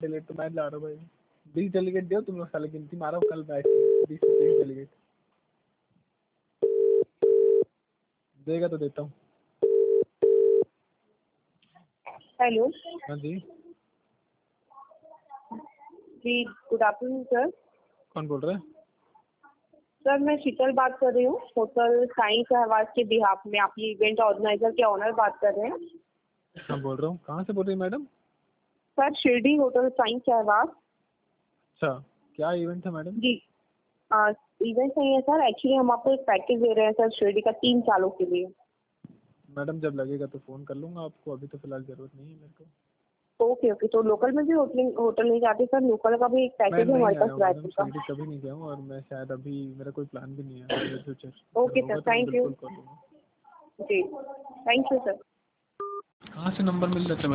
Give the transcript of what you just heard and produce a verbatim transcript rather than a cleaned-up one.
Delegate तो मैं ला रहा हूँ भाई। बीस डेलीगेट दो तुम लोग, साले गिनती मारो कल बैठ बीस बीस डेलीगेट देगा तो देता हूँ। हेलो। हाँ जी जी गुड आफ्टरनून सर। कौन बोल रहा है? सर मैं शीतल बात कर रही हूँ, होटल साईं सहवाग के बिहाफ में आपकी इवेंट ऑर्गेनाइजर के ऑनर बात कर रहे हैं। हाँ बोल रहा हूँ। कहाँ से बोल रही है madam? Sir Shirdi hotel Sai Sehwag. अच्छा क्या इवेंट है मैडम? जी इवेंट नहीं है सर, एक्चुअली हम आपको एक पैकेज दे रहे हैं सर शिरडी का तीन सालों के लिए। मैडम जब लगेगा तो फ़ोन कर लूँगा आपको, अभी तो फ़िलहाल ज़रूरत नहीं है मेरे को। ओके ओके, तो लोकल में भी होटल होटल नहीं जाते सर? लोकल का भी एक मैं पैकेज है नहीं हमारे आया पास हूँ मैडम, रायपुर का। शिरडी कभी नहीं गया हूँ और मैं शायद अभी मेरा कोई प्लान भी नहीं है आगे फ्यूचर। अगर ओके सर, होगा तो मैं थैंक यू। बिल्कुल कॉल लूँगा। जी थैंक यू सर। कहाँ से नंबर मिल जाता है?